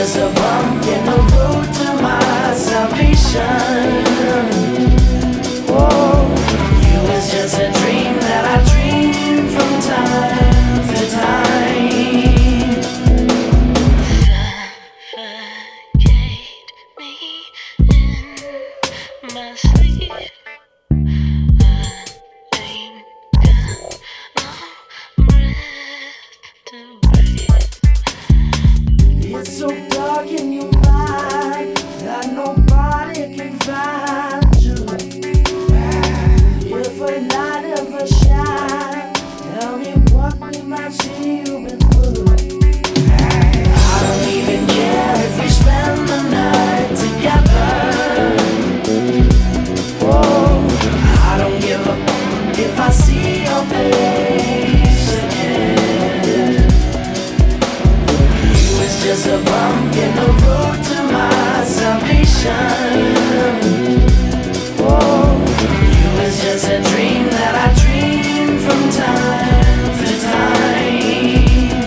just a bump in the road to my salvation. Oh, you was just a dream that I dreamed from time to time. Suffocate me in my sleep. I ain't got no breath to breathe. It's so dark in your mind that nobody can find you. If a light ever shine, tell me what we might see you been through. I don't even care if we spend the night together. Oh, I don't give a if I see your face again. You was just a bump in the road to my salvation. Oh, you was just a dream that I dreamed from time to time.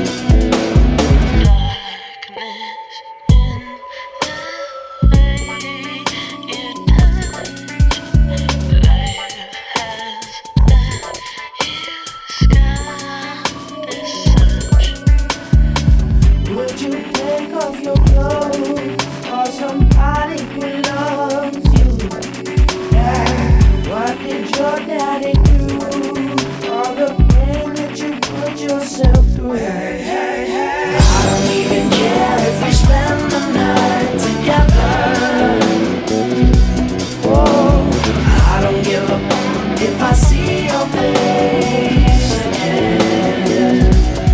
Darkness in the way you touch. Life has let you scar this such. Would you take off your clothes for somebody who loves you? Yeah. What did your daddy do? All the pain that you put yourself through. I don't even care if we spend the night together. Oh, I don't give a if I see your face again.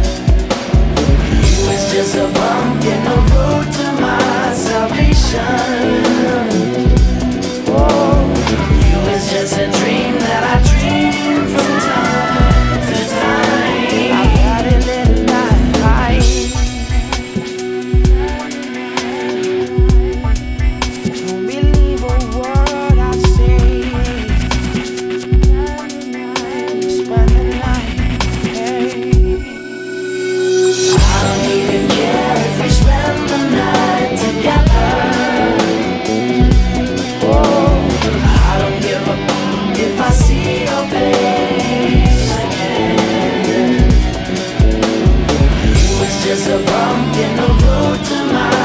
You was just a bump in the road to my salvation. Oh, you was just a dream that I dreamed from time to time. I got it lit night. Don't believe a word I say. Spend the night. Hey. I don't even care if we spend the night together. Oh, I don't give a if I see your face again. You was just a bump in the road to my